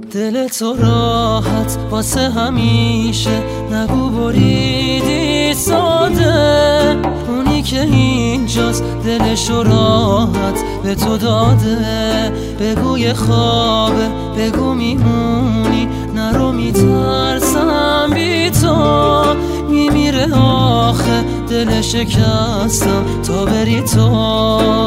دل تو راحت واسه همیشه، نگو بریدی ساده. اونی که اینجاست دلشو راحت به تو داده. بگو یه خوابه، بگو میمونی، نرو میترسم بی تو. میمیره آخه دل شکستم تا بری تو.